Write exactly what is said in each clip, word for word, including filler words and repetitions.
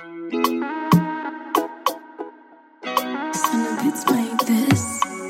It's like this.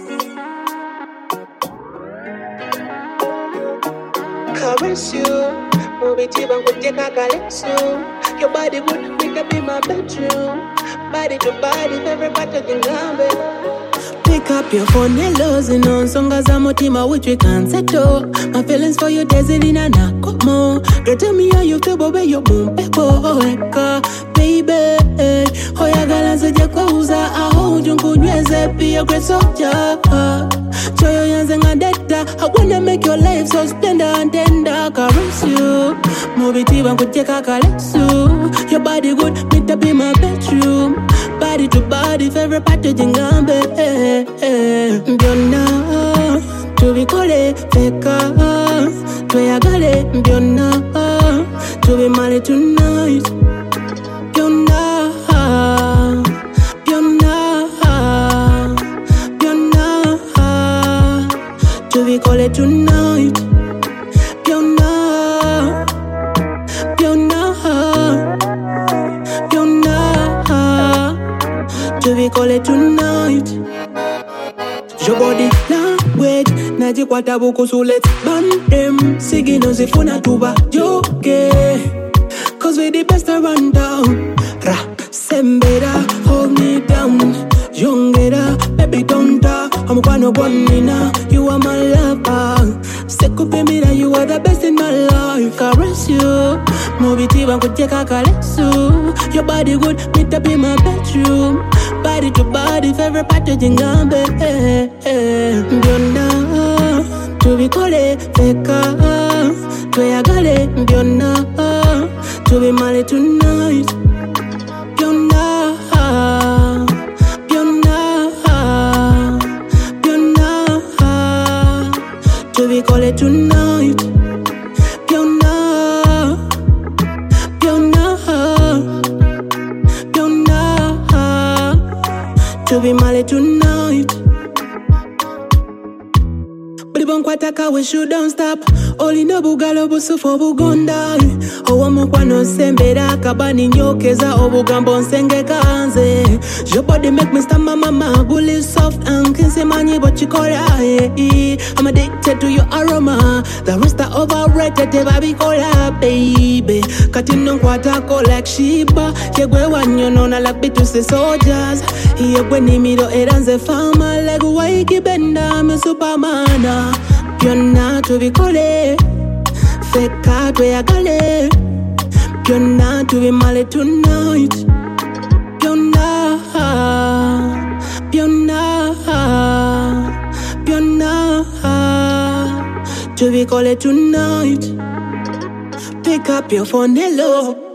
Caress you, move it even with your calypso. Your body would pick up in my bedroom. Body to body, every part of the gambe. Pick up your phone, hello, zino songa za motima which we can't settle. My feelings for you, dazzling and I come more. Girl, tell me how you feel, but where you boom, pepo, baby. Oh, ya gala zaja kwa uza, I hold you, kunyweze, be a great soldier. Choyo yanze ngadeta, I wanna make your life so splendor and tender. Caress you, move it even kuteka kaletsu. Your body good, meet up in my bedroom. Body to body, favorite part of jingambe. Mbiona, tubikole, feka. Tweyagale, mbiona, tubimale tonight. Mbiona, mbiona, mbiona, tubikole tonight. Mbiona, mbiona, mbiona, tubikole tonight. Your body language, najikwata buku so let's ban them. Sigi no zifuna tuba joke, cause we the best around down. Ra, sembera, hold me down. Youngera, baby don't die. I'm gonna one now. You are my lover. Sekupe mira, you are the best in my life. Caress you, move it even kuteka kaletsu. Your body good, meet up in my bedroom. Body to body, favorite part of jingambe. Mbiona, tubikole, feka. Tweyagale, mbiona, tubimale tonight. Mbiona, mbiona, mbiona, tubikole tonight. Mbiona, mbiona, mbiona, tubimale tonight. Kwataka we should don't stop. Oli no bugalo busufo bugonda. Owa mukwano sembera kabani nyokeza obugambo nsenge kanze. Your body make me stand my mama. Bully soft and kissy mani but you call it. I'm addicted to your aroma. The rest are overrated. Baby cola baby. Katino kwatako like Shiba. Yegwe wanyo na like bituse soldiers. Yegwe ni miro eranze fama. Like waiki benda me supermana. Mbiona tubikole, feka tweyagale. Mbiona tubimale tonight. Mbiona, mbiona, mbiona, tubikole tonight. Pick up your phone, hello.